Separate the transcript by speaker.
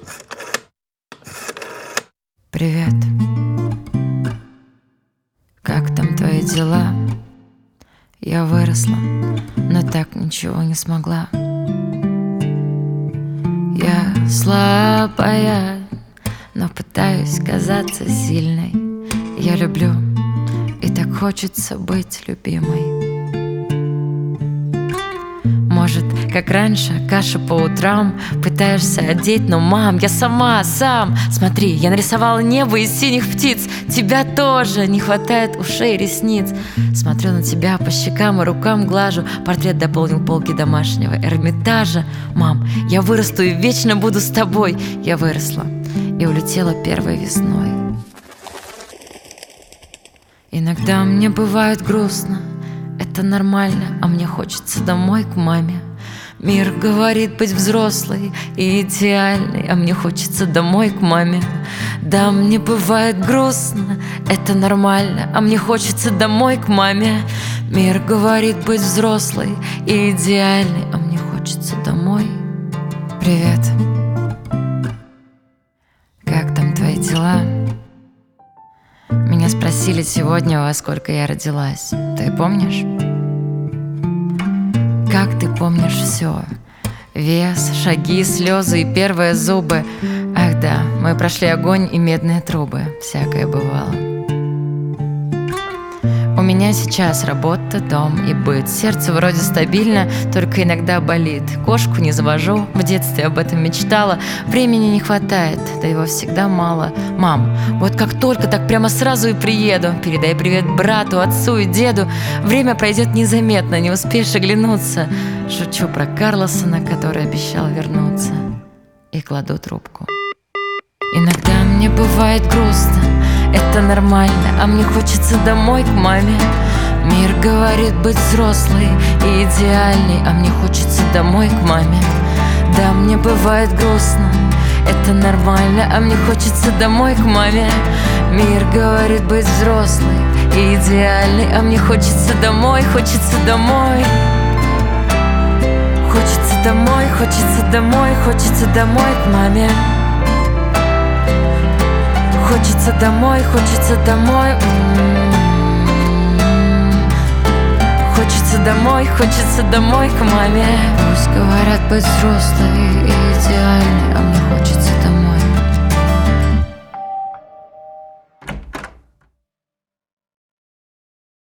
Speaker 1: Привет. Как там твои дела? Я выросла, но так ничего не смогла. Я слабая, но пытаюсь казаться сильной. Я люблю, и так хочется быть любимой. Может, как раньше, каша по утрам пытаешься одеть, но, мам, я сам. Смотри, я нарисовала небо из синих птиц. Тебя тоже не хватает ушей и ресниц. Смотрю на тебя, по щекам и рукам глажу. Портрет дополнил полки домашнего Эрмитажа. Мам, я вырасту и вечно буду с тобой. Я выросла и улетела первой весной. Иногда мне бывает грустно, это нормально, а мне хочется домой к маме. Мир говорит быть взрослой и идеальной, а мне хочется домой к маме. Да, мне бывает грустно, это нормально, а мне хочется домой к маме. Мир говорит быть взрослой и идеальной, а мне хочется домой. Привет. Как там твои дела? Меня спросили сегодня, во сколько я родилась. Ты помнишь? Как ты помнишь все? Вес, шаги, слезы и первые зубы. Ах да, мы прошли огонь и медные трубы. Всякое бывало. У меня сейчас работа, дом и быт. Сердце вроде стабильно, только иногда болит. Кошку не завожу, в детстве об этом мечтала. Времени не хватает, да его всегда мало. Мам, вот как только, так прямо сразу и приеду. Передай привет брату, отцу и деду. Время пройдет незаметно, не успеешь оглянуться. Шучу про Карлосона, который обещал вернуться. И кладу трубку. Иногда мне бывает грустно, это нормально, а мне хочется домой к маме. Мир говорит быть взрослой и идеальной, а мне хочется домой к маме. Да, мне бывает грустно, это нормально, а мне хочется домой к маме. Мир говорит быть взрослой и идеальной, а мне хочется домой, хочется домой. Хочется домой, хочется домой, хочется домой к маме. Хочется домой, хочется домой. Хочется домой к маме. Пусть говорят быть взрослой и идеальной, а мне хочется домой.